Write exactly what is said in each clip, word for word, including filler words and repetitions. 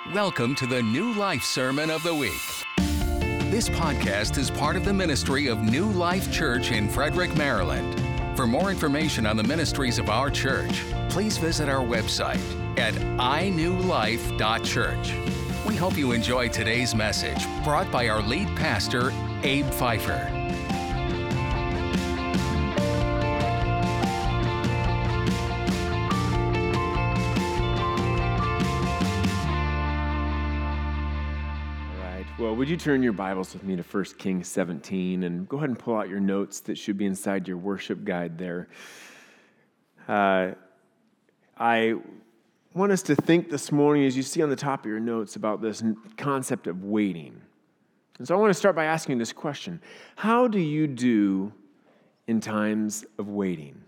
Welcome to the New Life Sermon of the Week. This podcast is part of the ministry of New Life Church in Frederick, Maryland. For more information on the ministries of our church, please visit our website at i new life dot church. We hope you enjoy today's message brought by our lead pastor, Abe Pfeiffer. Well, would you turn your Bibles with me to First Kings seventeen and go ahead and pull out your notes that should be inside your worship guide there. Uh, I want us to think this morning, as you see on the top of your notes, about this concept of waiting. And so I want to start by asking this question. How do you do in times of waiting?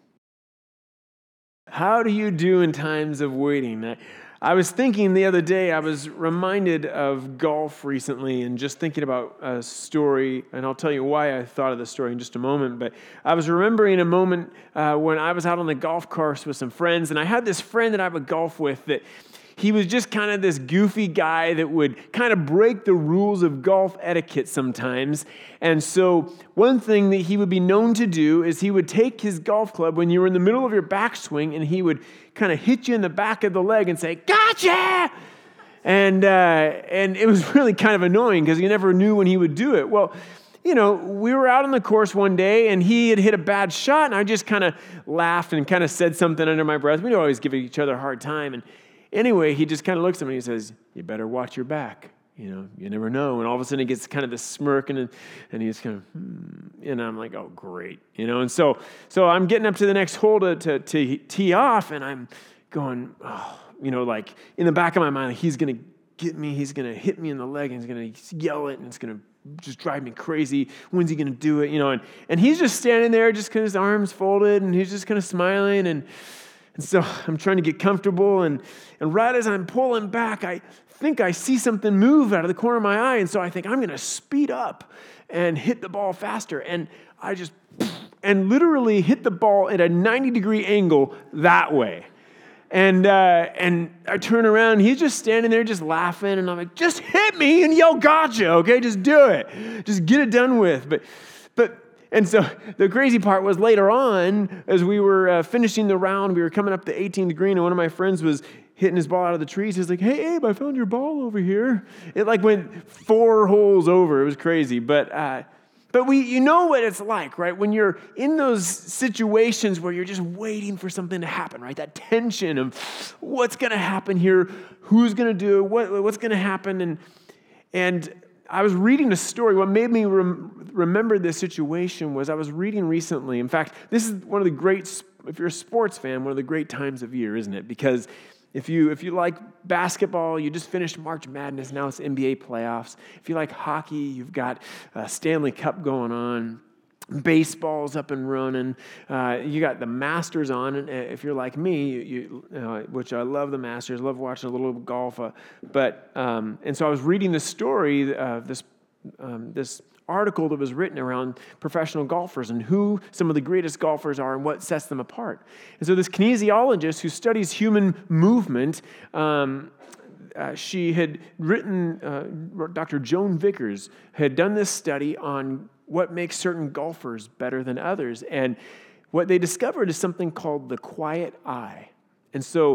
How do you do in times of waiting? I, I was thinking the other day, I was reminded of golf recently and just thinking about a story, and I'll tell you why I thought of this story in just a moment, but I was remembering a moment uh, when I was out on the golf course with some friends, and I had this friend that I would golf with that he was just kind of this goofy guy that would kind of break the rules of golf etiquette sometimes. And so one thing that he would be known to do is he would take his golf club when you were in the middle of your backswing and he would kind of hit you in the back of the leg and say, "Gotcha!" And, uh, and it was really kind of annoying because you never knew when he would do it. Well, you know, we were out on the course one day and he had hit a bad shot and I just kind of laughed and kind of said something under my breath. We'd always give each other a hard time. And anyway, he just kind of looks at me and he says, "You better watch your back. You know, you never know." And all of a sudden he gets kind of this smirk and and he's kind of, hmm. And I'm like, "Oh, great." You know, and so so I'm getting up to the next hole to, to, to tee off and I'm going, oh, you know, like in the back of my mind, he's going to get me. He's going to hit me in the leg and he's going to yell it and it's going to just drive me crazy. When's he going to do it? You know, and, and he's just standing there just kind of his arms folded and he's just kind of smiling and And so I'm trying to get comfortable, and, and right as I'm pulling back, I think I see something move out of the corner of my eye, and so I think I'm going to speed up and hit the ball faster, and I just, and literally hit the ball at a ninety degree angle that way. And uh, and I turn around, and he's just standing there just laughing, and I'm like, "Just hit me and yell, gotcha, okay? Just do it. Just get it done with." But, but, And so the crazy part was later on, as we were uh, finishing the round, we were coming up the eighteenth green, and one of my friends was hitting his ball out of the trees. He's like, "Hey, Abe, I found your ball over here." It like went four holes over. It was crazy. But uh, but we, you know what it's like, right? When you're in those situations where you're just waiting for something to happen, right? That tension of what's going to happen here, who's going to do it, what, what's going to happen, and and. I was reading a story. What made me rem- remember this situation was I was reading recently. In fact, this is one of the great, if you're a sports fan, one of the great times of year, isn't it? Because if you if you like basketball, you just finished March Madness. Now it's N B A playoffs. If you like hockey, you've got a Stanley Cup going on. Baseball's up and running. Uh, you got the Masters on. And if you're like me, you, you uh, which I love the Masters, love watching a little golf. Uh, but um, and so I was reading this story, uh, this um, this article that was written around professional golfers and who some of the greatest golfers are and what sets them apart. And so this kinesiologist who studies human movement. Um, Uh, she had written, uh, Doctor Joan Vickers had done this study on what makes certain golfers better than others. And what they discovered is something called the quiet eye. And so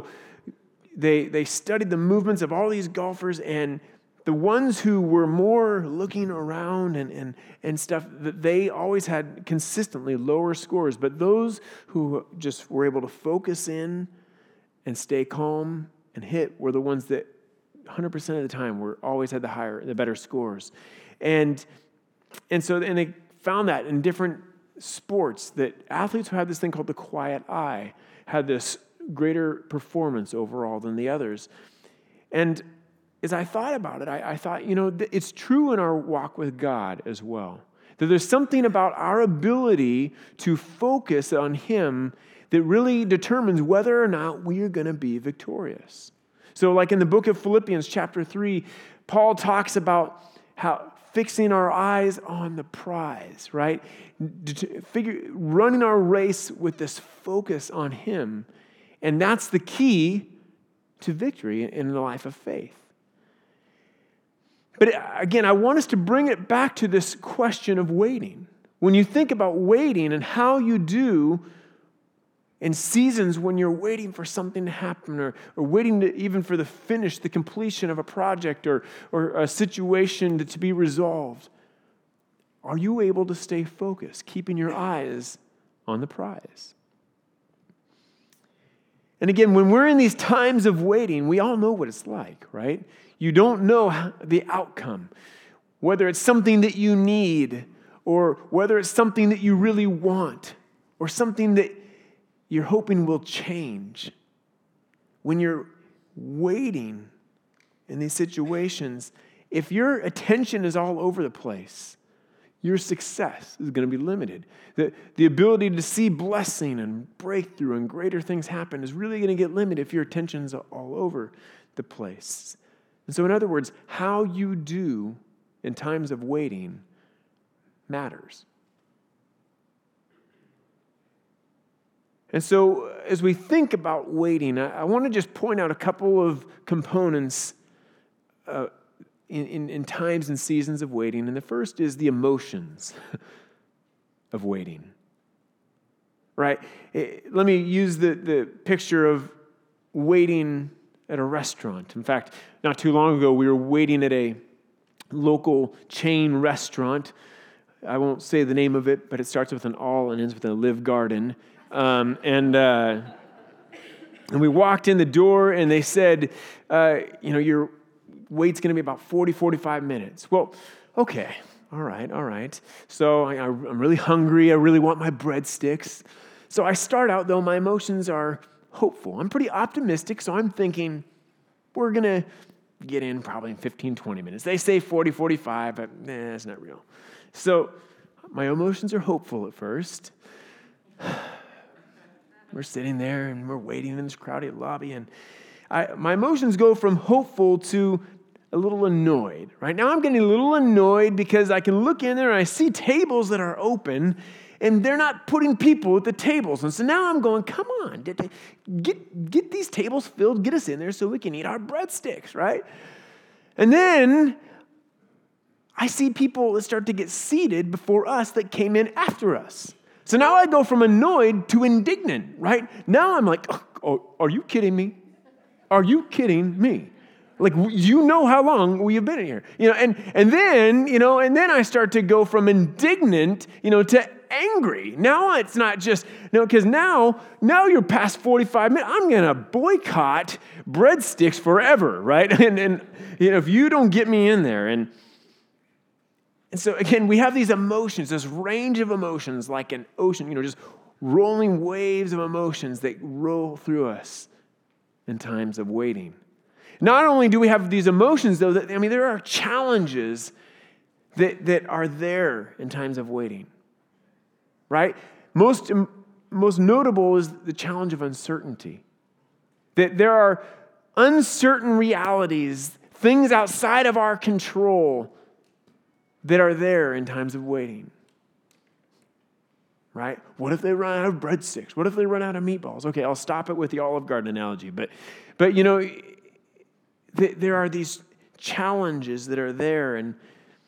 they they studied the movements of all these golfers, and the ones who were more looking around and, and, and stuff, that they always had consistently lower scores. But those who just were able to focus in and stay calm and hit were the ones that one hundred percent of the time were always had the higher, the better scores. And and so and they found that in different sports that athletes who had this thing called the quiet eye had this greater performance overall than the others. And as I thought about it, I, I thought, you know, it's true in our walk with God as well. That there's something about our ability to focus on Him that really determines whether or not we are going to be victorious. So like in the book of Philippians chapter three, Paul talks about how fixing our eyes on the prize, right? Figure, running our race with this focus on Him. And that's the key to victory in the life of faith. But again, I want us to bring it back to this question of waiting. When you think about waiting and how you do in seasons when you're waiting for something to happen or, or waiting to, even for the finish, the completion of a project or, or a situation to, to be resolved, are you able to stay focused, keeping your eyes on the prize? And again, when we're in these times of waiting, we all know what it's like, right? You don't know the outcome, whether it's something that you need or whether it's something that you really want or something that you're hoping will change. When you're waiting in these situations, if your attention is all over the place, your success is going to be limited. The, the ability to see blessing and breakthrough and greater things happen is really going to get limited if your attention's all over the place. And so in other words, how you do in times of waiting matters. And so as we think about waiting, I, I want to just point out a couple of components uh, In, in, in times and seasons of waiting. And the first is the emotions of waiting. Right? It, let me use the, the picture of waiting at a restaurant. In fact, not too long ago, we were waiting at a local chain restaurant. I won't say the name of it, but it starts with an all and ends with a Live Garden. Um, and... Uh, and we walked in the door, and they said, uh, you know, your wait's going to be about forty, forty-five minutes. Well, okay, all right, all right. So I, I'm really hungry. I really want my breadsticks. So I start out, though, my emotions are hopeful. I'm pretty optimistic, so I'm thinking we're going to get in probably in fifteen, twenty minutes. They say forty, forty-five, but nah, that's not real. So my emotions are hopeful at first. We're sitting there, and we're waiting in this crowded lobby, and I, my emotions go from hopeful to a little annoyed. Right now I'm getting a little annoyed because I can look in there and I see tables that are open and they're not putting people at the tables. And so now I'm going, come on, get, get these tables filled, get us in there so we can eat our breadsticks, right? And then I see people that start to get seated before us that came in after us. So now I go from annoyed to indignant, right? Now I'm like, oh, are you kidding me? Are you kidding me? Like, you know how long we have been in here. You know, and, and then, you know, and then I start to go from indignant, you know, to angry. Now it's not just, you know, because now, now you're past forty-five minutes. I'm going to boycott breadsticks forever, right? And, and, you know, if you don't get me in there. And, and so, again, we have these emotions, this range of emotions like an ocean, you know, just rolling waves of emotions that roll through us in times of waiting. Not only do we have these emotions, though, that, I mean, there are challenges that, that are there in times of waiting, right? Most, most notable is the challenge of uncertainty. That there are uncertain realities, things outside of our control that are there in times of waiting. Right? What if they run out of breadsticks? What if they run out of meatballs? Okay, I'll stop it with the Olive Garden analogy. But, but you know, th- there are these challenges that are there. And,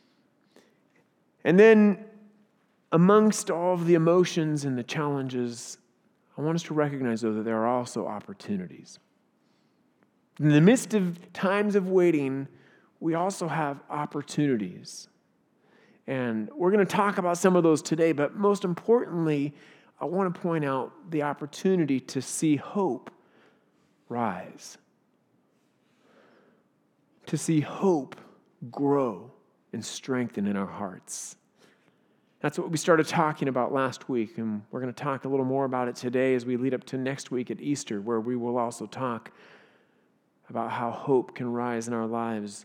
and then amongst all of the emotions and the challenges, I want us to recognize, though, that there are also opportunities. In the midst of times of waiting, we also have opportunities. And we're going to talk about some of those today, but most importantly, I want to point out the opportunity to see hope rise, to see hope grow and strengthen in our hearts. That's what we started talking about last week, and we're going to talk a little more about it today as we lead up to next week at Easter, where we will also talk about how hope can rise in our lives.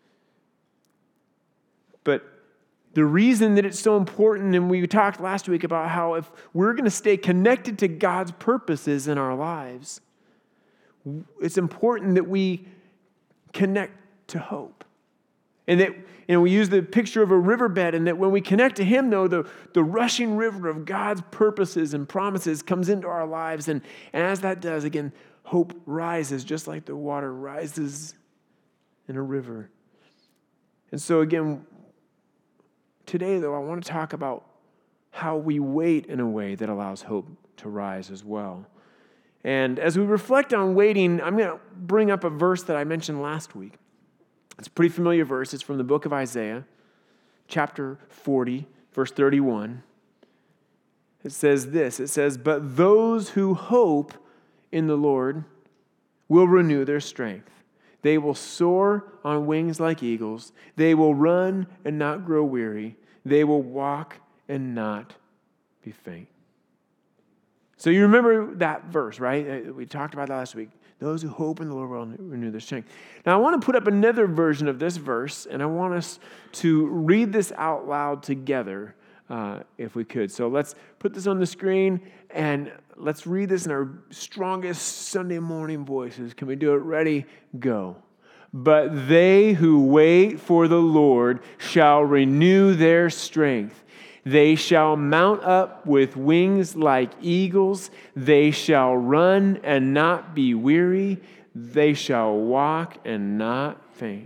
But the reason that it's so important, and we talked last week about how if we're going to stay connected to God's purposes in our lives, it's important that we connect to hope. And that, you know, we use the picture of a riverbed, and that when we connect to Him, though, the, the rushing river of God's purposes and promises comes into our lives. And, and as that does, again, hope rises just like the water rises in a river. And so again, today though, I want to talk about how we wait in a way that allows hope to rise as well. And as we reflect on waiting, I'm going to bring up a verse that I mentioned last week. It's a pretty familiar verse. It's from the book of Isaiah, chapter forty, verse thirty-one. It says this, it says, "But those who hope in the Lord will renew their strength. They will soar on wings like eagles. They will run and not grow weary. They will walk and not be faint." So you remember that verse, right? We talked about that last week. Those who hope in the Lord will renew their strength. Now I want to put up another version of this verse, and I want us to read this out loud together, uh, if we could. So let's put this on the screen, and let's read this in our strongest Sunday morning voices. Can we do it? Ready? Go. "But they who wait for the Lord shall renew their strength. They shall mount up with wings like eagles. They shall run and not be weary. They shall walk and not faint."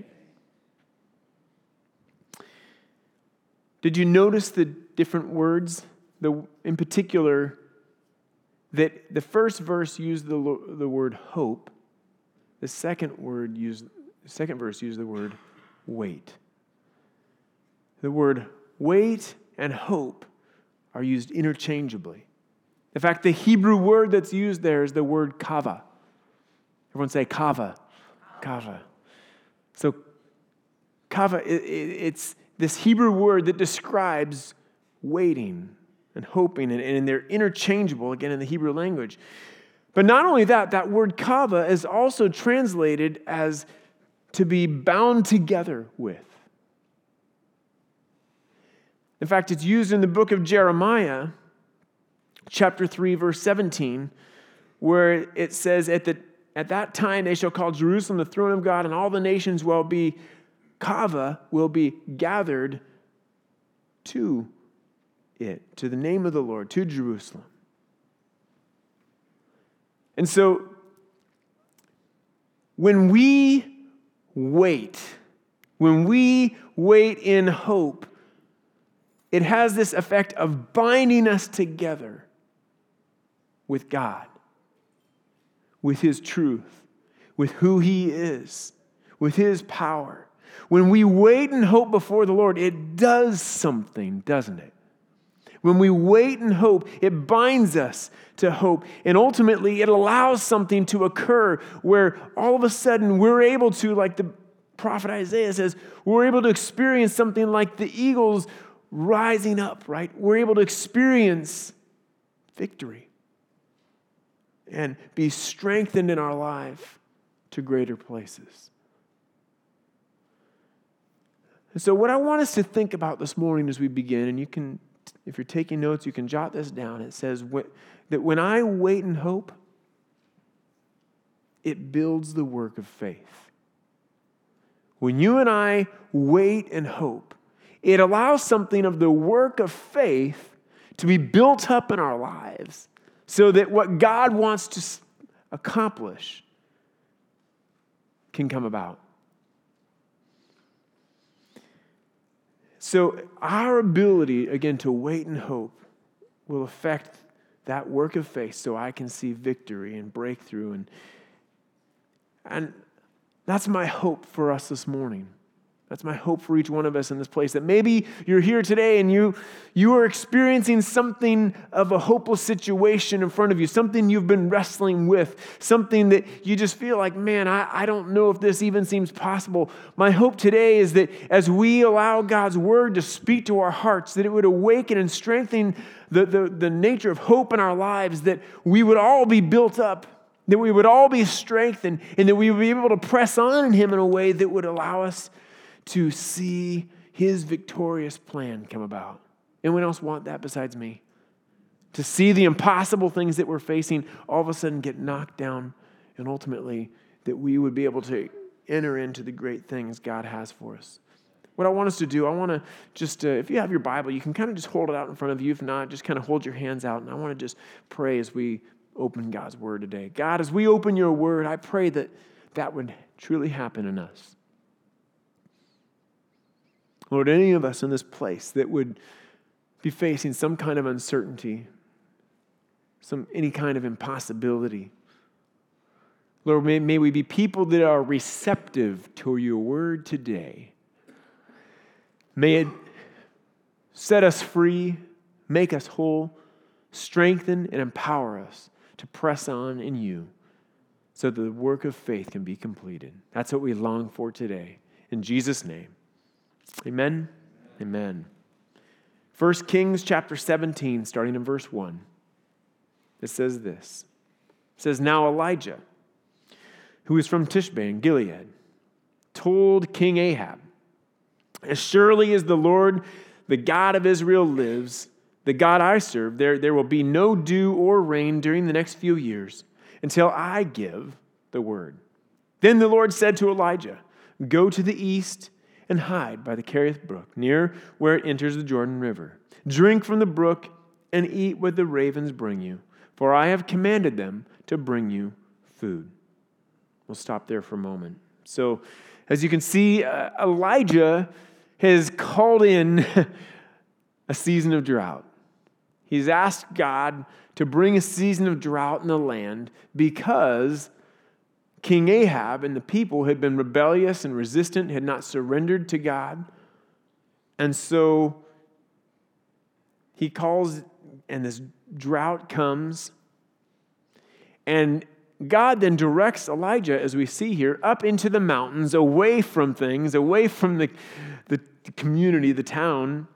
Did you notice the different words? The, in particular, that the first verse used the, the word hope. The second word used, the second verse used the word wait. The word wait and hope are used interchangeably. In fact, the Hebrew word that's used there is the word kava. Everyone say kava. Kava. So kava, it, it, it's this Hebrew word that describes waiting and hoping, and, and they're interchangeable, again, in the Hebrew language. But not only that, that word kava is also translated as to be bound together with. In fact, it's used in the book of Jeremiah, chapter three, verse seventeen, where it says, at, the, at that time they shall call Jerusalem the throne of God, and all the nations will be, kava, will be gathered to it, to the name of the Lord, to Jerusalem. And so, when we wait, when we wait in hope, it has this effect of binding us together with God, with His truth, with who He is, with His power. When we wait and hope before the Lord, it does something, doesn't it? When we wait and hope, it binds us to hope. And ultimately, it allows something to occur where all of a sudden we're able to, like the prophet Isaiah says, we're able to experience something like the eagles rising up, right? We're able to experience victory and be strengthened in our life to greater places. And so what I want us to think about this morning as we begin, and you can, if you're taking notes, you can jot this down. It says that when I wait and hope, it builds the work of faith. When you and I wait and hope, it allows something of the work of faith to be built up in our lives so that what God wants to accomplish can come about. So our ability, again, to wait and hope will affect that work of faith so I can see victory and breakthrough. And, and that's my hope for us this morning. That's my hope for each one of us in this place, that maybe you're here today and you, you are experiencing something of a hopeless situation in front of you, something you've been wrestling with, something that you just feel like, man, I, I don't know if this even seems possible. My hope today is that as we allow God's word to speak to our hearts, that it would awaken and strengthen the, the, the nature of hope in our lives, that we would all be built up, that we would all be strengthened, and that we would be able to press on in Him in a way that would allow us to see His victorious plan come about. Anyone else want that besides me? To see the impossible things that we're facing all of a sudden get knocked down, and ultimately that we would be able to enter into the great things God has for us. What I want us to do, I want to just, uh, if you have your Bible, you can kind of just hold it out in front of you. If not, just kind of hold your hands out, and I want to just pray as we open God's word today. God, as we open your word, I pray that that would truly happen in us. Lord, any of us in this place that would be facing some kind of uncertainty, some any kind of impossibility, Lord, may, may we be people that are receptive to your word today. May it set us free, make us whole, strengthen and empower us to press on in you so that the work of faith can be completed. That's what we long for today. In Jesus' name, amen, amen. First Kings chapter seventeen, starting in verse one. It says this. It says, now Elijah, who is from Tishbe in Gilead, told King Ahab, as surely as the Lord, the God of Israel lives, the God I serve, there, there will be no dew or rain during the next few years until I give the word. Then the Lord said to Elijah, go to the east and hide by the Kerith brook, near where it enters the Jordan River. Drink from the brook and eat what the ravens bring you, for I have commanded them to bring you food. We'll stop there for a moment. So, as you can see, uh, Elijah has called in a season of drought. He's asked God to bring a season of drought in the land because King Ahab and the people had been rebellious and resistant, had not surrendered to God. And so he calls, and this drought comes. And God then directs Elijah, as we see here, up into the mountains, away from things, away from the, the community, the town.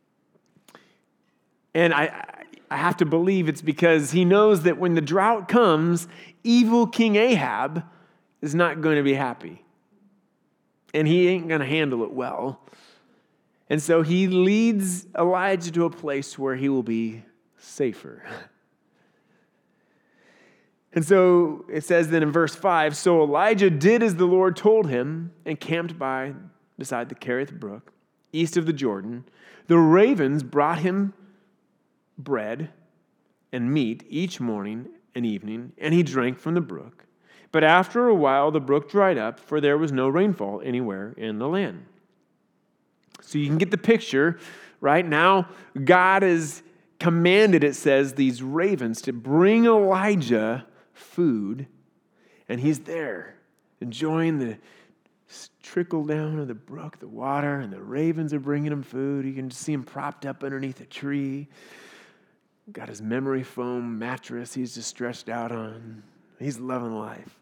And I, I have to believe it's because he knows that when the drought comes, evil King Ahab is not going to be happy. And he ain't going to handle it well. And so he leads Elijah to a place where he will be safer. And so it says then in verse five, so Elijah did as the Lord told him and camped by beside the Kerith brook, east of the Jordan. The ravens brought him bread and meat each morning and evening, and he drank from the brook. But after a while, the brook dried up, for there was no rainfall anywhere in the land. So you can get the picture, right? Now, God has commanded, it says, these ravens to bring Elijah food, and he's there enjoying the trickle down of the brook, the water, and the ravens are bringing him food. You can see him propped up underneath a tree. Got his memory foam mattress he's just stretched out on. He's loving life.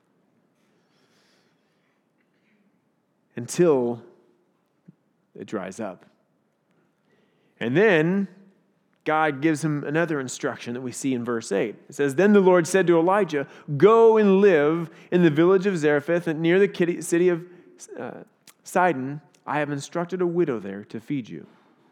Until it dries up. And then God gives him another instruction that we see in verse eight. It says, then the Lord said to Elijah, go and live in the village of Zarephath near the city of uh, Sidon. I have instructed a widow there to feed you.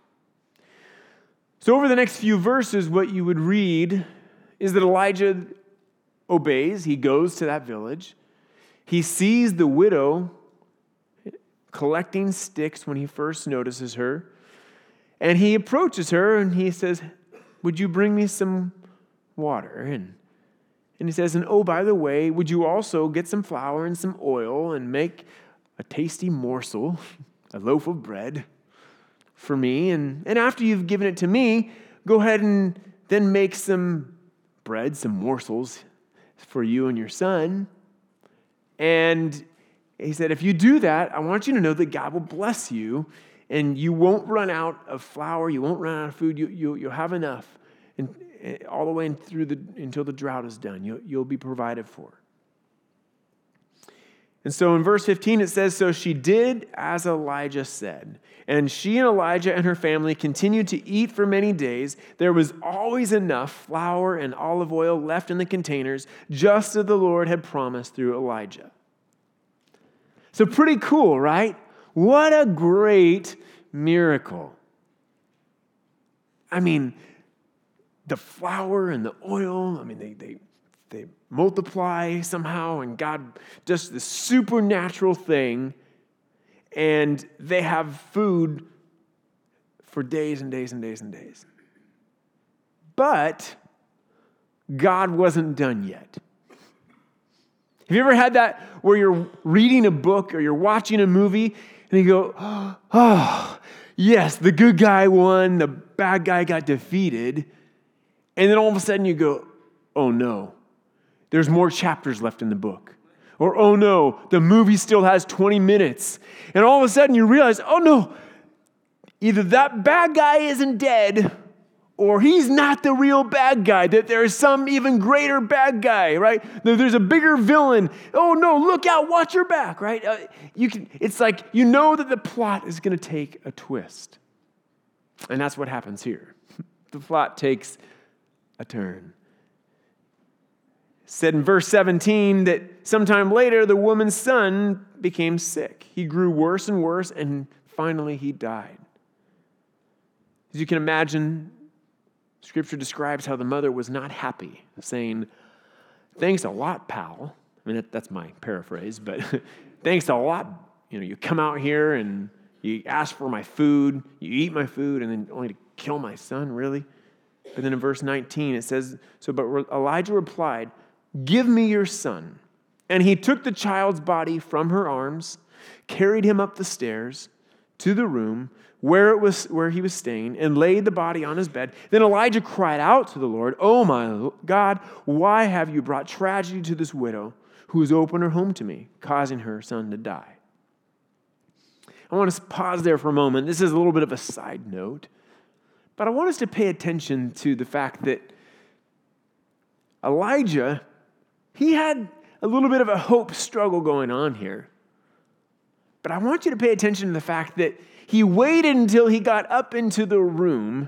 So over the next few verses, what you would read is that Elijah obeys. He goes to that village. He sees the widow collecting sticks when he first notices her. And he approaches her and he says, would you bring me some water? And, and he says, and oh, by the way, would you also get some flour and some oil and make a tasty morsel, a loaf of bread for me? And, and after you've given it to me, go ahead and then make some bread, some morsels for you and your son. And he said, if you do that, I want you to know that God will bless you, and you won't run out of flour, you won't run out of food, you, you, you'll have enough, and, and all the way in through the, until the drought is done. You'll, you'll be provided for. And so in verse fifteen it says, so she did as Elijah said, and she and Elijah and her family continued to eat for many days. There was always enough flour and olive oil left in the containers, just as the Lord had promised through Elijah. So pretty cool, right? What a great miracle. I mean, the flour and the oil, I mean, they they they multiply somehow, and God does this supernatural thing, and they have food for days and days and days and days. But God wasn't done yet. Have you ever had that where you're reading a book or you're watching a movie and you go, oh, yes, the good guy won, the bad guy got defeated. And then all of a sudden you go, oh no, there's more chapters left in the book. Or, oh no, the movie still has twenty minutes. And all of a sudden you realize, oh no, either that bad guy isn't dead, or he's not the real bad guy, that there's some even greater bad guy, right? There's a bigger villain. Oh no, look out, watch your back, right? Uh, you can. It's like you know that the plot is going to take a twist. And that's what happens here. The plot takes a turn. It said in verse seventeen that sometime later the woman's son became sick. He grew worse and worse, and finally he died. As you can imagine, Scripture describes how the mother was not happy, saying, thanks a lot, pal. I mean, that, that's my paraphrase, but thanks a lot. You know, you come out here and you ask for my food, you eat my food, and then only to kill my son, really? But then in verse nineteen, it says, so, but Elijah replied, give me your son. And he took the child's body from her arms, carried him up the stairs to the room where it was where he was staying, and laid the body on his bed. Then Elijah cried out to the Lord, oh my God, why have you brought tragedy to this widow who has opened her home to me, causing her son to die? I want to pause there for a moment. This is a little bit of a side note, but I want us to pay attention to the fact that Elijah, he had a little bit of a hope struggle going on here. But I want you to pay attention to the fact that he waited until he got up into the room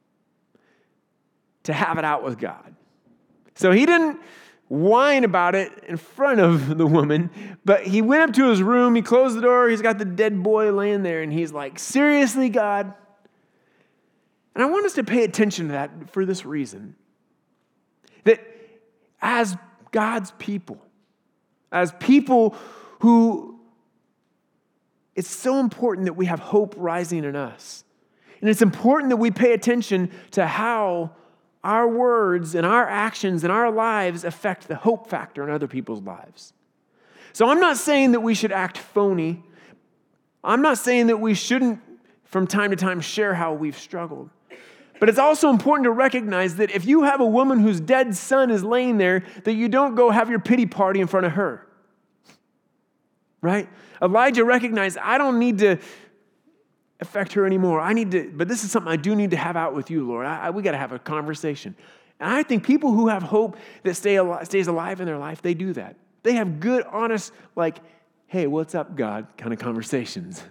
to have it out with God. So he didn't whine about it in front of the woman, but he went up to his room, he closed the door, he's got the dead boy laying there, and he's like, seriously, God? And I want us to pay attention to that for this reason. That as God's people, as people who it's so important that we have hope rising in us. And it's important that we pay attention to how our words and our actions and our lives affect the hope factor in other people's lives. So I'm not saying that we should act phony. I'm not saying that we shouldn't, from time to time, share how we've struggled. But it's also important to recognize that if you have a woman whose dead son is laying there, that you don't go have your pity party in front of her. Right? Elijah recognized, I don't need to affect her anymore. I need to, but this is something I do need to have out with you, Lord. I, I, we got to have a conversation. And I think people who have hope that stay alive, stays alive in their life, they do that. They have good, honest, like, hey, what's up, God, kind of conversations.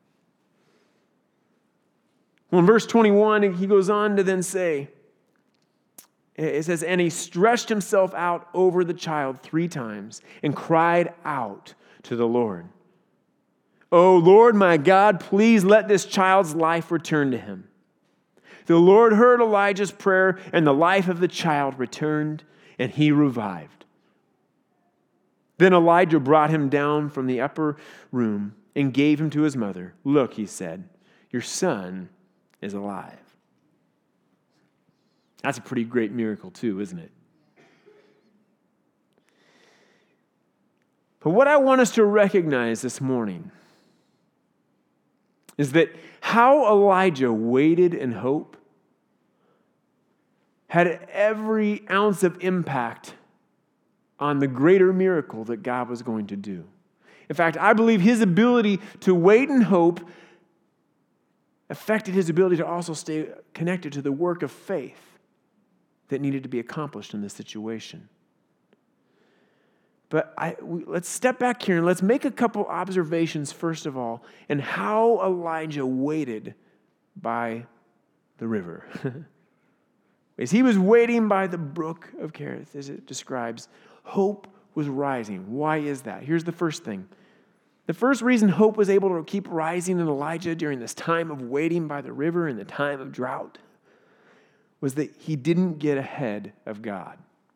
Well, in verse twenty-one, he goes on to then say, it says, and he stretched himself out over the child three times and cried out to the Lord. Oh, Lord, my God, please let this child's life return to him. The Lord heard Elijah's prayer, and the life of the child returned, and he revived. Then Elijah brought him down from the upper room and gave him to his mother. Look, he said, your son is alive. That's a pretty great miracle too, isn't it? But what I want us to recognize this morning is that how Elijah waited in hope had every ounce of impact on the greater miracle that God was going to do. In fact, I believe his ability to wait in hope affected his ability to also stay connected to the work of faith that needed to be accomplished in this situation. But I, we, let's step back here and let's make a couple observations, first of all, in how Elijah waited by the river. As he was waiting by the brook of Kerith, as it describes, hope was rising. Why is that? Here's the first thing. The first reason hope was able to keep rising in Elijah during this time of waiting by the river in the time of drought was that he didn't get ahead of God.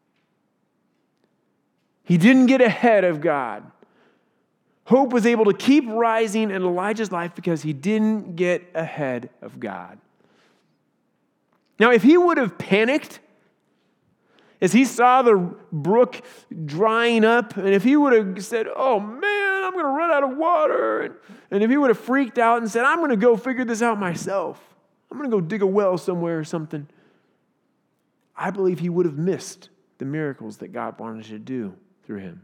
He didn't get ahead of God. Hope was able to keep rising in Elijah's life because he didn't get ahead of God. Now, if he would have panicked as he saw the brook drying up, and if he would have said, oh man, I'm going to run out of water. And, and if he would have freaked out and said, I'm going to go figure this out myself, I'm going to go dig a well somewhere or something, I believe he would have missed the miracles that God wanted to do through him.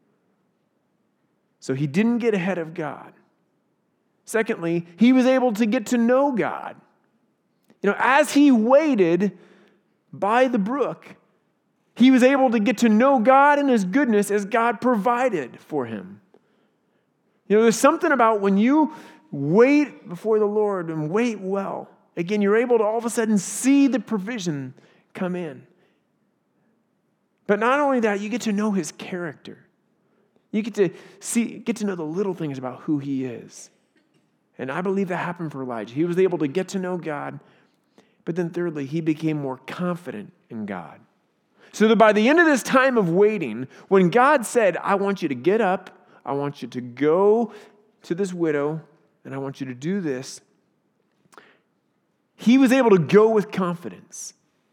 So he didn't get ahead of God. Secondly, he was able to get to know God. You know, as he waited by the brook, he was able to get to know God and his goodness as God provided for him. You know, there's something about when you wait before the Lord and wait well, again, you're able to all of a sudden see the provision come in. But not only that, you get to know his character. You get to see, get to know the little things about who he is. And I believe that happened for Elijah. He was able to get to know God, but then thirdly, he became more confident in God. So that by the end of this time of waiting, when God said, I want you to get up, I want you to go to this widow, and I want you to do this, he was able to go with confidence.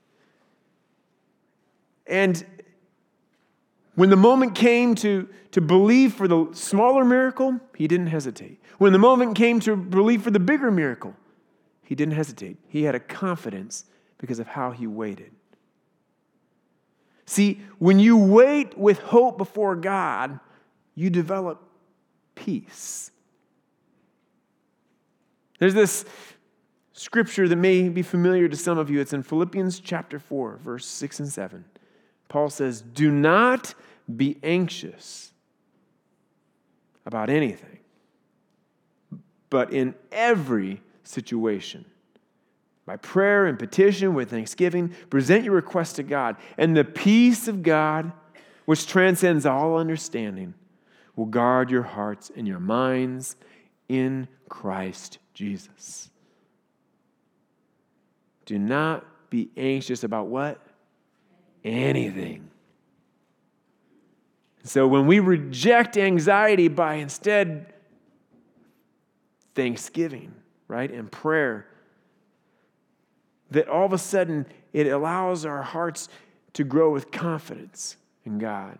And when the moment came to, to believe for the smaller miracle, he didn't hesitate. When the moment came to believe for the bigger miracle, he didn't hesitate. He had a confidence because of how he waited. See, when you wait with hope before God, you develop peace. There's this scripture that may be familiar to some of you. It's in Philippians chapter four, verse six and seven. Paul says, do not be anxious about anything, but in every situation, by prayer and petition with thanksgiving, present your requests to God, and the peace of God, which transcends all understanding, will guard your hearts and your minds in Christ Jesus. Do not be anxious about what? Anything. So when we reject anxiety by instead thanksgiving, right, and prayer, that all of a sudden it allows our hearts to grow with confidence in God.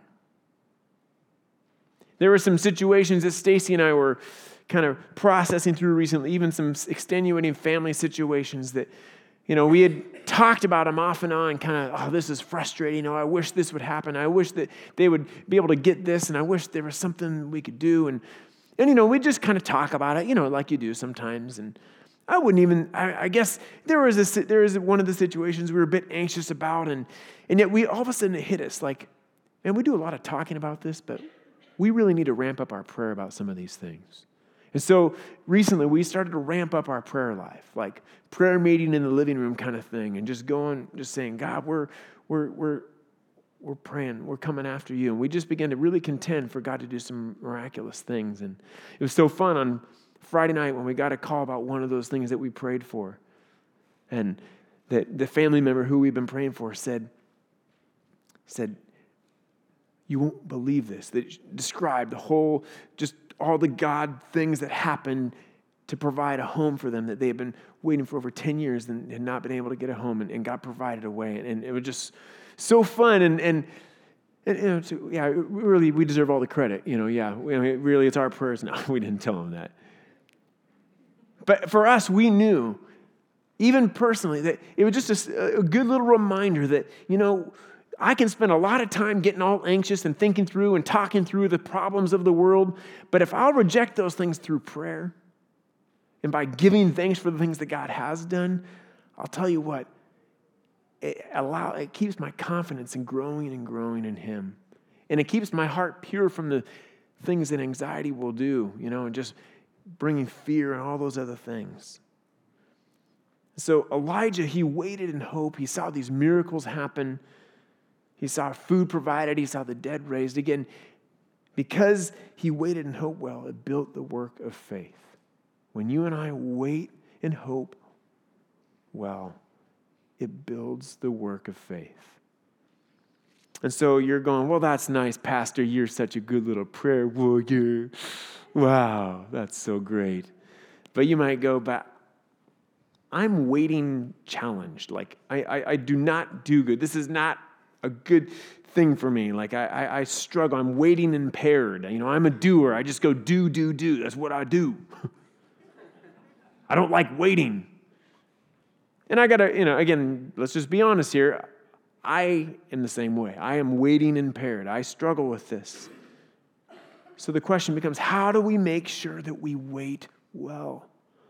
There were some situations that Stacy and I were kind of processing through recently, even some extenuating family situations that, you know, we had talked about them off and on, kind of, oh, this is frustrating. Oh, I wish this would happen. I wish that they would be able to get this, and I wish there was something we could do. And, and you know, we just kind of talk about it, you know, like you do sometimes. And I wouldn't even, I, I guess there was a, there was one of the situations we were a bit anxious about, and, and yet we, all of a sudden it hit us like, and we do a lot of talking about this, but we really need to ramp up our prayer about some of these things. And so recently we started to ramp up our prayer life, like prayer meeting in the living room kind of thing, and just going, just saying, God, we're we're we're we're praying, we're coming after you. And we just began to really contend for God to do some miraculous things. And it was so fun on Friday night when we got a call about one of those things that we prayed for. And that the family member who we've been praying for said, said, you won't believe this. That described the whole, just all the God things that happened to provide a home for them that they had been waiting for over ten years and had not been able to get a home, and, and God provided a way. And, and it was just so fun. And, and, and you know, so, yeah, really, we deserve all the credit. You know, yeah, we, I mean, really, it's our prayers. No, we didn't tell them that. But for us, we knew, even personally, that it was just a, a good little reminder that, you know, I can spend a lot of time getting all anxious and thinking through and talking through the problems of the world, but if I'll reject those things through prayer and by giving thanks for the things that God has done, I'll tell you what, it, allow, it keeps my confidence in growing and growing in Him. And it keeps my heart pure from the things that anxiety will do, you know, and just bringing fear and all those other things. So Elijah, he waited in hope. He saw these miracles happen. He saw food provided. He saw the dead raised. Again, because he waited in hope well, it built the work of faith. When you and I wait in hope well, it builds the work of faith. And so you're going, well, that's nice, Pastor. You're such a good little prayer warrior. Wow, that's so great. But you might go, but I'm waiting challenged. Like, I, I, I do not do good. This is not a good thing for me. Like I, I, I struggle. I'm waiting impaired. You know, I'm a doer. I just go do, do, do. That's what I do. I don't like waiting. And I got to, you know, again, let's just be honest here. I am the same way. I am waiting impaired. I struggle with this. So the question becomes, how do we make sure that we wait well?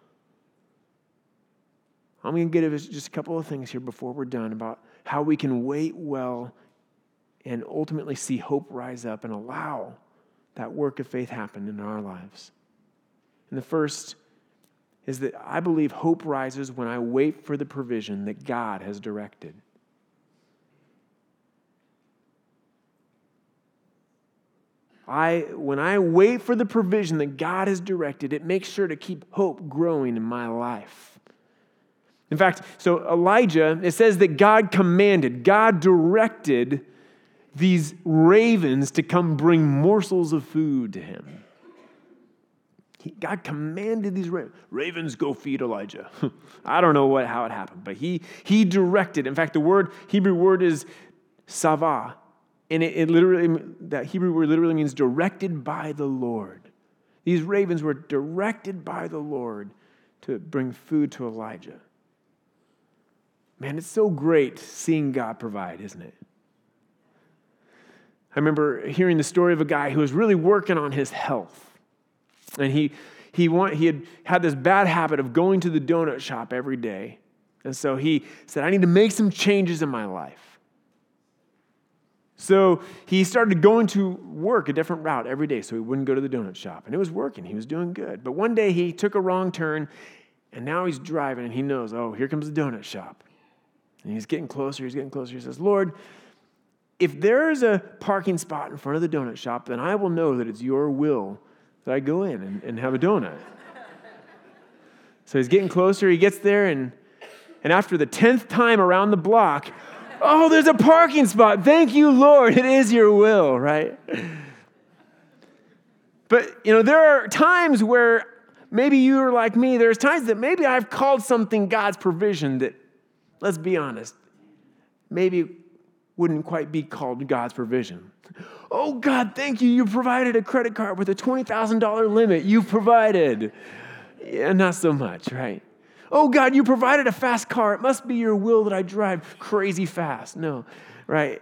I'm going to give us just a couple of things here before we're done about how we can wait well and ultimately see hope rise up and allow that work of faith happen in our lives. And the first is that I believe hope rises when I wait for the provision that God has directed. I, when I wait for the provision that God has directed, it makes sure to keep hope growing in my life. In fact, so Elijah, it says that God commanded, God directed these ravens to come bring morsels of food to him. He, God commanded these ravens, ravens go feed Elijah. I don't know what how it happened, but he, he directed. In fact, the word Hebrew word is savah. And it, it literally, that Hebrew word literally means directed by the Lord. These ravens were directed by the Lord to bring food to Elijah. Man, it's so great seeing God provide, isn't it? I remember hearing the story of a guy who was really working on his health. And he he want, he had had this bad habit of going to the donut shop every day. And so he said, I need to make some changes in my life. So he started going to work a different route every day so he wouldn't go to the donut shop. And it was working. He was doing good. But one day he took a wrong turn, and now he's driving, and he knows, oh, here comes the donut shop. And he's getting closer. He's getting closer. He says, Lord, if there is a parking spot in front of the donut shop, then I will know that it's your will that I go in and, and have a donut. So he's getting closer. He gets there, and, and after the tenth time around the block, oh, there's a parking spot. Thank you, Lord. It is your will, right? But, you know, there are times where maybe you're like me. There's times that maybe I've called something God's provision that, let's be honest, maybe wouldn't quite be called God's provision. Oh, God, thank you. You provided a credit card with a twenty thousand dollars limit. You provided. Yeah, not so much, right? Oh, God, you provided a fast car. It must be your will that I drive crazy fast. No, right?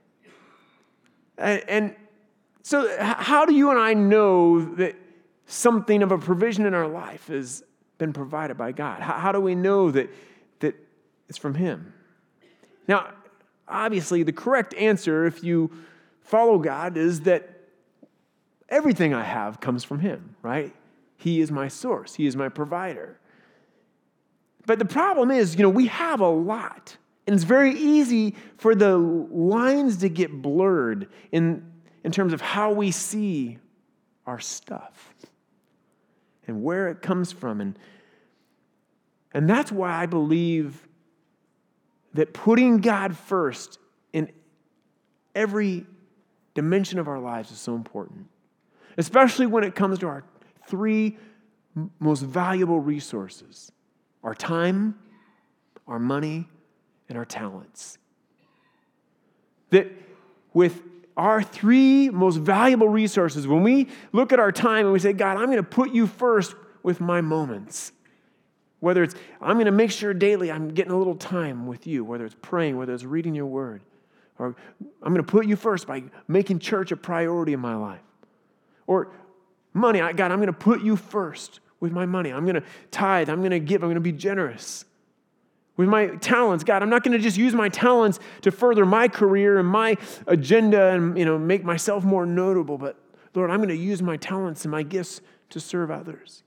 And, and so how do you and I know that something of a provision in our life has been provided by God? How, how do we know that, that it's from him? Now, obviously, the correct answer, if you follow God, is that everything I have comes from him, right? He is my source. He is my provider. But the problem is, you know, we have a lot. And it's very easy for the lines to get blurred in, in terms of how we see our stuff and where it comes from. And, and that's why I believe that putting God first in every dimension of our lives is so important, especially when it comes to our three most valuable resources: our time, our money, and our talents. That with our three most valuable resources, when we look at our time and we say, God, I'm going to put you first with my moments. Whether it's, I'm going to make sure daily I'm getting a little time with you, whether it's praying, whether it's reading your word, or I'm going to put you first by making church a priority in my life. Or money, God, I'm going to put you first with my money. I'm going to tithe. I'm going to give. I'm going to be generous. With my talents, God, I'm not going to just use my talents to further my career and my agenda and, you know, make myself more notable, but Lord, I'm going to use my talents and my gifts to serve others.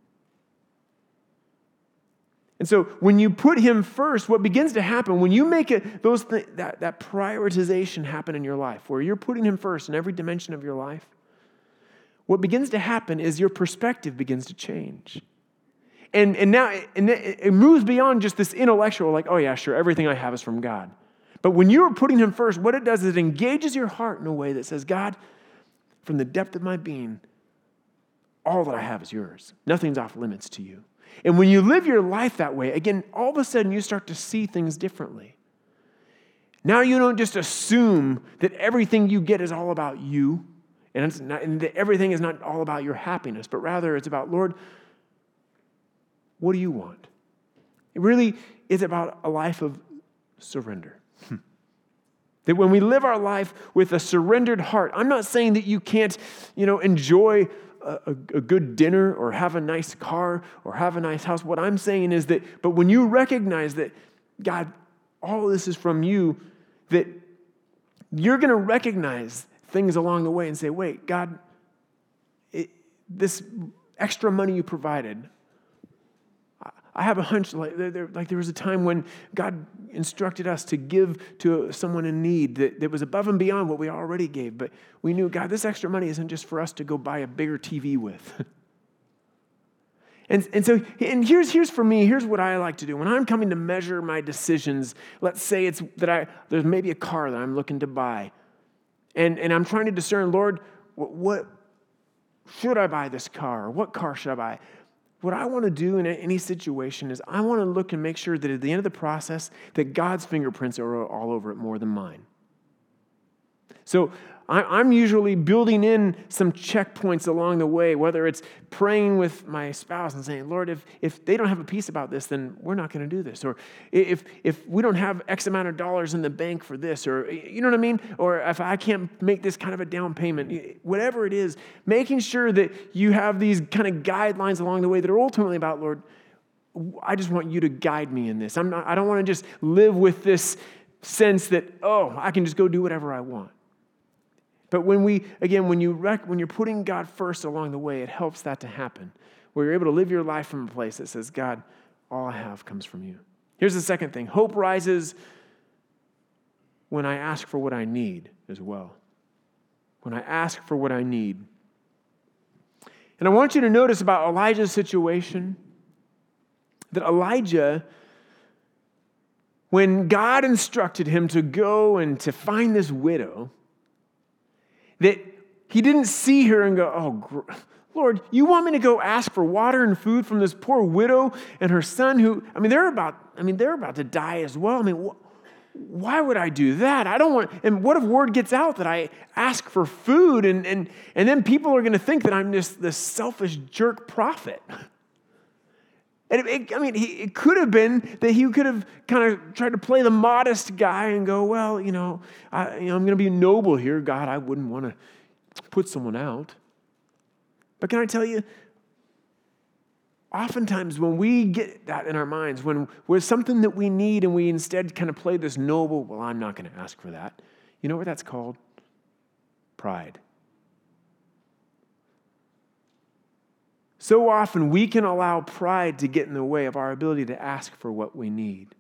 And so when you put him first, what begins to happen, when you make it, those th- that, that prioritization happen in your life, where you're putting him first in every dimension of your life, what begins to happen is your perspective begins to change. And, and now and it moves beyond just this intellectual, like, oh yeah, sure, everything I have is from God. But when you're putting him first, what it does is it engages your heart in a way that says, God, from the depth of my being, all that I have is yours. Nothing's off limits to you. And when you live your life that way, again, all of a sudden you start to see things differently. Now you don't just assume that everything you get is all about you, and, it's not, and that everything is not all about your happiness, but rather it's about, Lord, what do you want? It really is about a life of surrender. That when we live our life with a surrendered heart, I'm not saying that you can't, you know, enjoy a, a, a good dinner or have a nice car or have a nice house. What I'm saying is that, but when you recognize that, God, all of this is from you, that you're going to recognize things along the way and say, wait, God, it, this extra money you provided, I have a hunch like there, like there was a time when God instructed us to give to someone in need that, that was above and beyond what we already gave. But we knew, God, this extra money isn't just for us to go buy a bigger T V with. and, and so, and here's, here's for me, here's what I like to do. When I'm coming to measure my decisions, let's say it's that I there's maybe a car that I'm looking to buy. And, and I'm trying to discern, Lord, what, what should I buy this car? Or what car should I buy? What I want to do in any situation is I want to look and make sure that at the end of the process that God's fingerprints are all over it more than mine. So I'm usually building in some checkpoints along the way, whether it's praying with my spouse and saying, Lord, if, if they don't have a peace about this, then we're not going to do this. Or if, if we don't have X amount of dollars in the bank for this, or you know what I mean? Or if I can't make this kind of a down payment, whatever it is, making sure that you have these kind of guidelines along the way that are ultimately about, Lord, I just want you to guide me in this. I'm not, I don't want to just live with this sense that, oh, I can just go do whatever I want. But when we, again, when, you rec- when you're putting God first along the way, it helps that to happen, where you're able to live your life from a place that says, God, all I have comes from you. Here's the second thing. Hope rises when I ask for what I need as well. When I ask for what I need. And I want you to notice about Elijah's situation, that Elijah, when God instructed him to go and to find this widow, that he didn't see her and go, oh, Lord, you want me to go ask for water and food from this poor widow and her son who, I mean, they're about, I mean, they're about to die as well. I mean, wh- why would I do that? I don't want, and what if word gets out that I ask for food and, and, and then people are going to think that I'm just this selfish jerk prophet. And it, it, I mean, he, it could have been that he could have kind of tried to play the modest guy and go, well, you know, I, you know, I'm going to be noble here. God, I wouldn't want to put someone out. But can I tell you, oftentimes when we get that in our minds, when there's something that we need and we instead kind of play this noble, well, I'm not going to ask for that. You know what that's called? Pride. So often we can allow pride to get in the way of our ability to ask for what we need.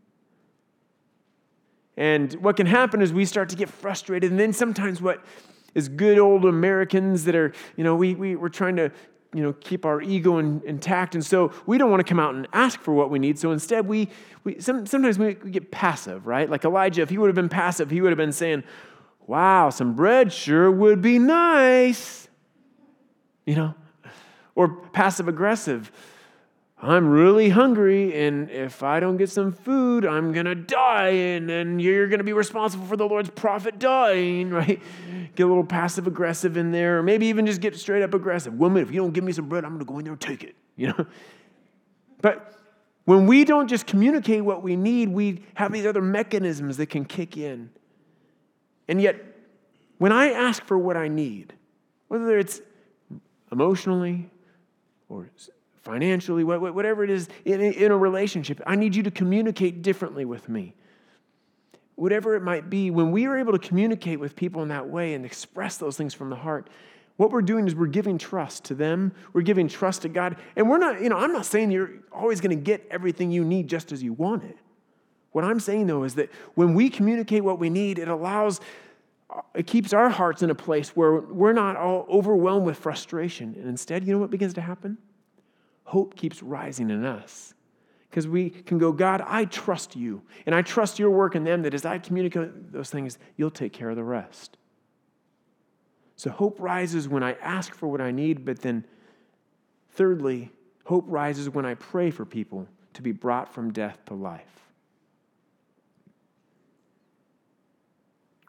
And what can happen is we start to get frustrated, and then sometimes what is good old Americans that are, you know, we, we, we're trying to, you know, keep our ego in, intact, and so we don't want to come out and ask for what we need, so instead we, we some, sometimes we, we get passive, right? Like Elijah, if he would have been passive, he would have been saying, wow, some bread sure would be nice, you know? Or passive-aggressive. I'm really hungry, and if I don't get some food, I'm going to die, and then you're going to be responsible for the Lord's prophet dying, right? Get a little passive-aggressive in there, or maybe even just get straight-up aggressive. Woman, if you don't give me some bread, I'm going to go in there and take it, you know? But when we don't just communicate what we need, we have these other mechanisms that can kick in. And yet, when I ask for what I need, whether it's emotionally, or financially, whatever it is in, in a relationship, I need you to communicate differently with me. Whatever it might be, when we are able to communicate with people in that way and express those things from the heart, what we're doing is we're giving trust to them, we're giving trust to God, and we're not, you know, I'm not saying you're always going to get everything you need just as you want it. What I'm saying, though, is that when we communicate what we need, it allows It keeps our hearts in a place where we're not all overwhelmed with frustration. And instead, you know what begins to happen? Hope keeps rising in us. Because we can go, God, I trust you. And I trust your work in them, that as I communicate those things, you'll take care of the rest. So hope rises when I ask for what I need. But then thirdly, hope rises when I pray for people to be brought from death to life.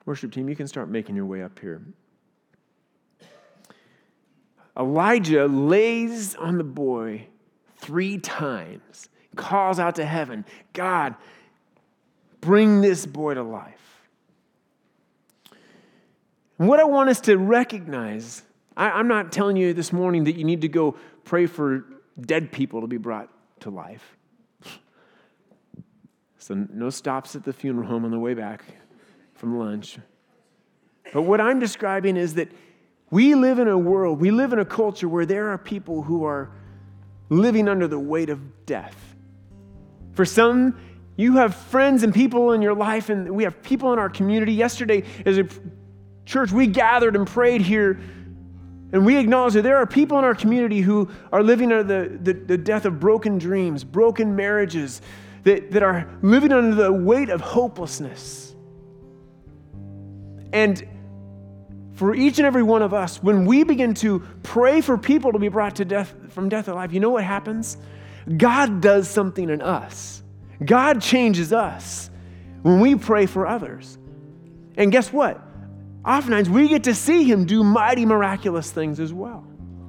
Worship team, you can start making your way up here. Elijah lays on the boy three times, calls out to heaven, God, bring this boy to life. And what I want us to recognize, I, I'm not telling you this morning that you need to go pray for dead people to be brought to life. So no stops at the funeral home on the way back from lunch. But what I'm describing is that we live in a world, we live in a culture where there are people who are living under the weight of death. For some, you have friends and people in your life, and we have people in our community. Yesterday, as a church, we gathered and prayed here, and we acknowledge that there are people in our community who are living under the, the, the death of broken dreams, broken marriages, that, that are living under the weight of hopelessness. And for each and every one of us, when we begin to pray for people to be brought to death, from death to life, you know what happens? God does something in us. God changes us when we pray for others. And guess what? Oftentimes we get to see him do mighty, miraculous things as well.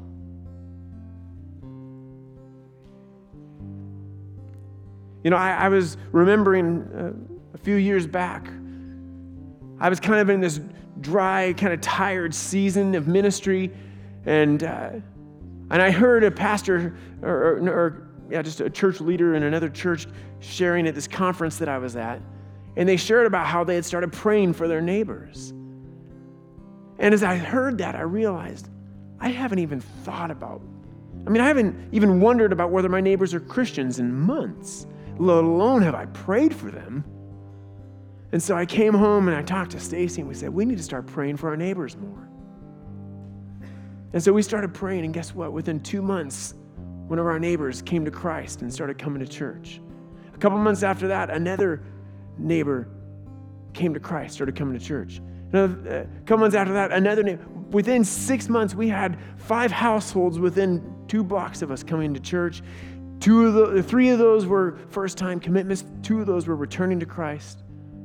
You know, I, I was remembering uh, a few years back, I was kind of in this dry, kind of tired season of ministry, and uh, and I heard a pastor, or, or, or yeah, just a church leader in another church sharing at this conference that I was at, and they shared about how they had started praying for their neighbors. And as I heard that, I realized I haven't even thought about, I mean, I haven't even wondered about whether my neighbors are Christians in months, let alone have I prayed for them. And so I came home and I talked to Stacy, and we said, we need to start praying for our neighbors more. And so we started praying, and guess what? Within two months, one of our neighbors came to Christ and started coming to church. A couple months after that, another neighbor came to Christ, started coming to church. Another, a couple months after that, another neighbor. Within six months, we had five households within two blocks of us coming to church. Two of the, three of those were first-time commitments. Two of those were returning to Christ.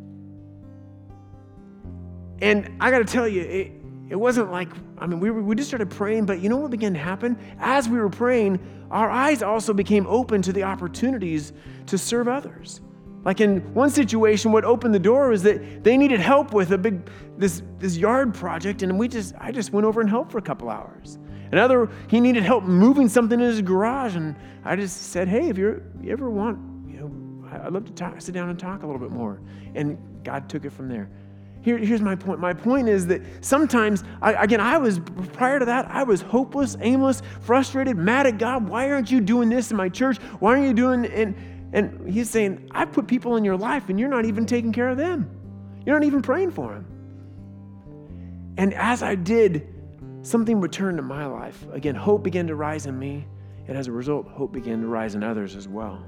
And I got to tell you, it, it wasn't like, I mean, we were, we just started praying, but you know what began to happen? As we were praying, our eyes also became open to the opportunities to serve others. Like in one situation, what opened the door was that they needed help with a big, this, this yard project, and we just, I just went over and helped for a couple hours. Another, he needed help moving something in his garage, and I just said, hey, if you're, you ever want, you know, I'd love to talk, sit down and talk a little bit more. And God took it from there. Here, here's my point. My point is that sometimes, I, again, I was, prior to that, I was hopeless, aimless, frustrated, mad at God. Why aren't you doing this in my church? Why aren't you doing, and, and he's saying, I put people in your life and you're not even taking care of them. You're not even praying for them. And as I did, something returned to my life. Again, hope began to rise in me. And as a result, hope began to rise in others as well.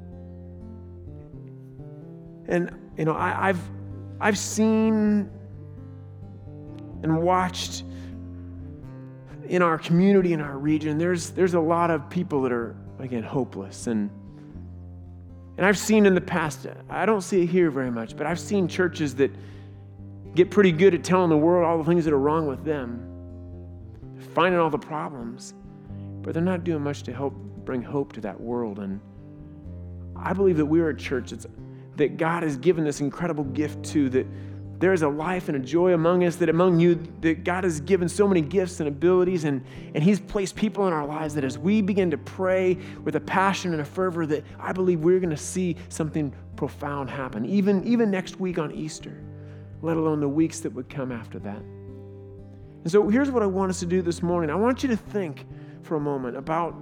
And, you know, I, I've, I've seen and watched in our community, in our region, there's there's a lot of people that are, again, hopeless. And and I've seen in the past, I don't see it here very much, but I've seen churches that get pretty good at telling the world all the things that are wrong with them, finding all the problems, but they're not doing much to help bring hope to that world. And I believe that we're a church that's that God has given this incredible gift to, that there is a life and a joy among us, that among you, that God has given so many gifts and abilities, and, and he's placed people in our lives that as we begin to pray with a passion and a fervor, that I believe we're going to see something profound happen, even, even next week on Easter, let alone the weeks that would come after that. And so here's what I want us to do this morning. I want you to think for a moment about,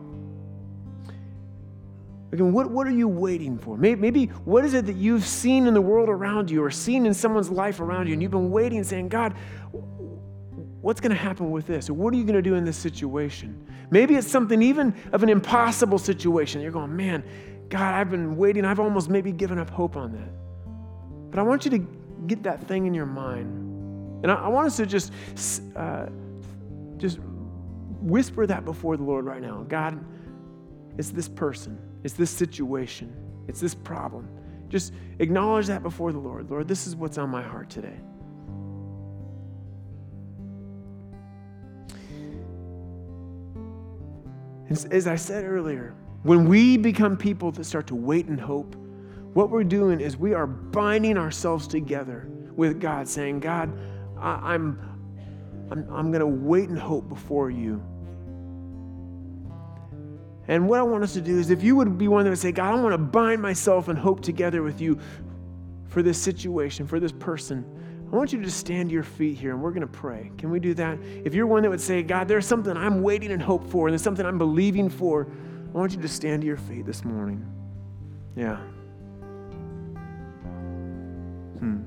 again, what, what are you waiting for? Maybe, maybe what is it that you've seen in the world around you or seen in someone's life around you, and you've been waiting and saying, God, what's going to happen with this? Or what are you going to do in this situation? Maybe it's something even of an impossible situation. You're going, man, God, I've been waiting. I've almost maybe given up hope on that. But I want you to get that thing in your mind. And I, I want us to just, uh, just whisper that before the Lord right now. God, it's this person. It's this situation. It's this problem. Just acknowledge that before the Lord. Lord, this is what's on my heart today. As, as I said earlier, when we become people that start to wait and hope, what we're doing is we are binding ourselves together with God, saying, God, I, I'm, I'm, I'm going to wait and hope before you. And what I want us to do is if you would be one that would say, God, I want to bind myself and hope together with you for this situation, for this person, I want you to just stand to your feet here and we're going to pray. Can we do that? If you're one that would say, God, there's something I'm waiting and hope for and there's something I'm believing for, I want you to stand to your feet this morning. Yeah. Hmm.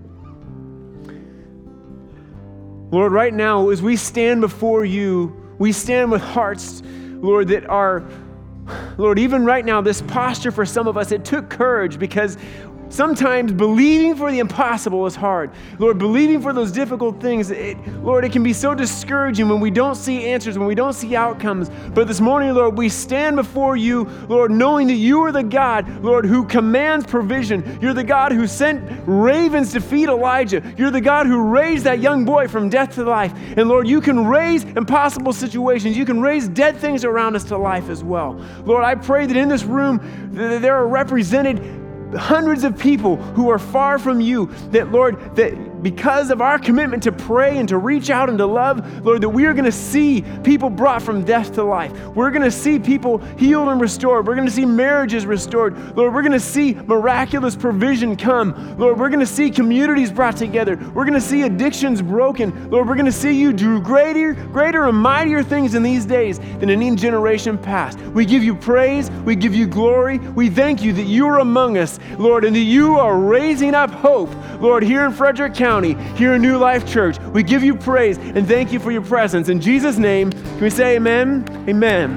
Lord, right now, as we stand before you, we stand with hearts, Lord, that are, Lord, even right now, this posture for some of us, it took courage because sometimes believing for the impossible is hard. Lord, believing for those difficult things, it, Lord, it can be so discouraging when we don't see answers, when we don't see outcomes. But this morning, Lord, we stand before you, Lord, knowing that you are the God, Lord, who commands provision. You're the God who sent ravens to feed Elijah. You're the God who raised that young boy from death to life. And Lord, you can raise impossible situations. You can raise dead things around us to life as well. Lord, I pray that in this room, that there are represented hundreds of people who are far from you, that, Lord, that because of our commitment to pray and to reach out and to love, Lord, that we are going to see people brought from death to life. We're going to see people healed and restored. We're going to see marriages restored. Lord, we're going to see miraculous provision come. Lord, we're going to see communities brought together. We're going to see addictions broken. Lord, we're going to see you do greater, greater and mightier things in these days than in any generation past. We give you praise. We give you glory. We thank you that you are among us, Lord, and that you are raising up hope, Lord, here in Frederick County, here in New Life Church. We give you praise and thank you for your presence. In Jesus' name, can we say amen? Amen.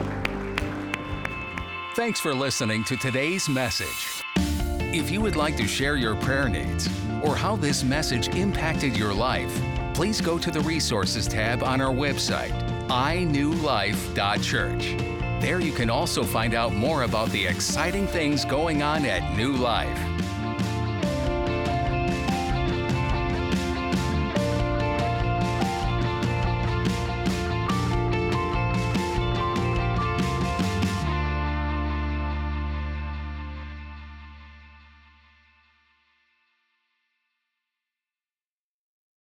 Thanks for listening to today's message. If you would like to share your prayer needs or how this message impacted your life, please go to the Resources tab on our website, i new life dot church. There you can also find out more about the exciting things going on at New Life.